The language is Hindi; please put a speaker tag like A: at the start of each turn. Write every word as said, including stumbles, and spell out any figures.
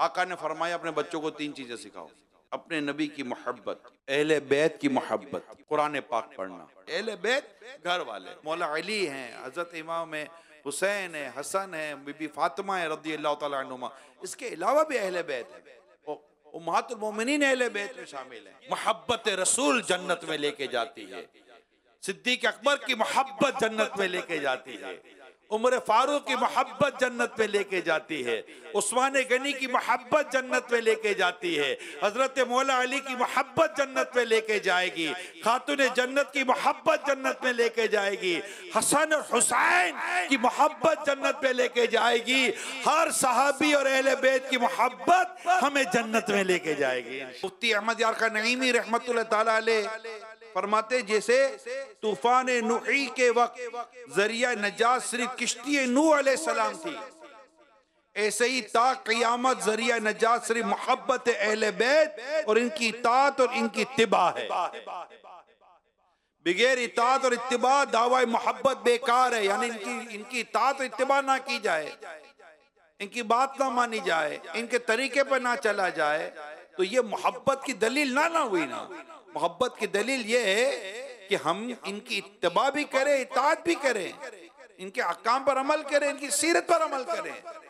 A: आका ने फरमाया अपने बच्चों को तीन चीजें सिखाओ, अपने नबी की मोहब्बत, अहले बैत की मोहब्बत, कुरान पाक पढ़ना। अहले बैत घर वाले, मौला अली हैं, हजरत इमाम है हुसैन है, हसन है, बीबी फातिमा है रज़ी अल्लाह तआला अन्हुमा, इसके अलावा भी अहले बैत है, उम्महातुल मोमिनीन अहले बैत में शामिल है। मोहब्बत रसूल जन्नत में लेके जाती है, सिद्दीक अकबर की मोहब्बत जन्नत में लेके जाती है, उमर फारूक की मोहब्बत जन्नत में लेके जाती है, उस्मान गनी की मोहब्बत जन्नत में लेके जाती है, हजरत मौला अली की मोहब्बत जन्नत में लेके जाएगी, खातून जन्नत की मोहब्बत जन्नत में लेके जाएगी, हसन और हुसैन की मोहब्बत जन्नत में लेके जाएगी। हर सहाबी और अहले बैत की मोहब्बत हमें जन्नत में लेके जाएगी। मुफ्ती अहमद यार का नईमी रहमतुल्लाह ताला अलैह फरमाते जैसे तूफान नूही के वक्त जरिया नजात सिर्फ किश्ती नूह अलैहि सलाम थी, ऐसे ही ता क़यामत जरिया नजात सिर्फ मोहब्बत अहले बैत और इनकी इताअत और इनकी इत्तिबा है। बगैर इताअत और इत्तिबा दावा मोहब्बत बेकार है, यानी इनकी इनकी इताअत और इत्तिबा ना की जाए, इनकी बात ना मानी जाए, इनके तरीके पर ना चला जाए, तो ये मोहब्बत की दलील ना ना हुई ना। मोहब्बत की दलील ये है कि हम इनकी इत्तिबा भी करें, इताअत भी करें, इनके अहकाम पर अमल करें, इनकी सीरत पर अमल करें।